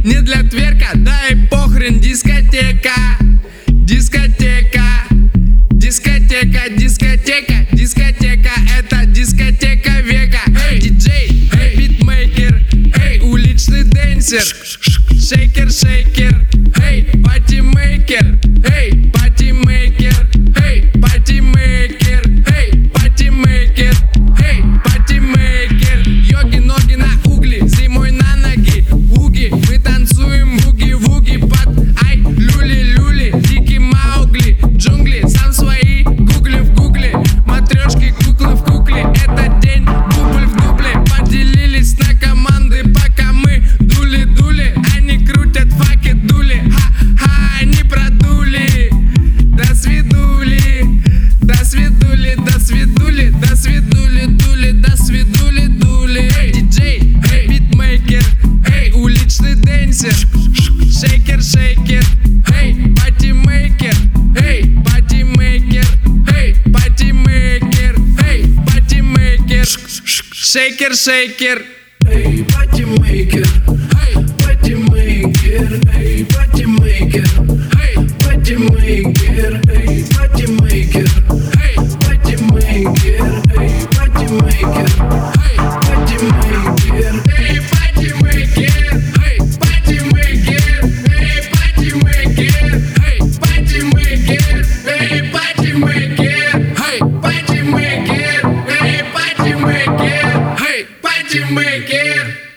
не для тверка, да и похрен. Дискотека, дискотека, дискотека, дискотека, дискотека, это дискотека века. Эй, диджей, эй, битмейкер, эй, уличный дэнсер, шейкер, шейкер, эй, патимейкер, эй, патимейкер, эй, патимейкер, эй, патимейкер, эй, патимейкер. Йоги, ноги на угли, зимой на ноги, уги, мы танцуем буги-вуги под ай, люли-люли, дикий Маугли, джунгли, сам свои гугли в гугле, матрешки, куклы в кукле, этот день дубль в дубле, поделились на команды, пока мы дули-дули, они крутят факи дули, ха-ха, они продули, до свидули, до свидули, до свидули, до свидули, дули, до свидули, дули. Эй, диджей, эй, битмейкер, эй, уличный дэнсер, шейкер, шейкер, эй, патимейкер, эй, патимейкер, эй, патимейкер, эй, патимейкер, шейкер, шейкер. Эй, патимейкер, патимейкер, эй, патимейкер, патимейкер, эй, патимейкер, патимейкер, эй, патимейкер, патимейкер, Эй, патимейкер, эй, патимейкер, эй, патимейкер, эй, патимейкер, эй, патимейкер, эй, патимейкер, эй, патимейкер, эй, патимейкер.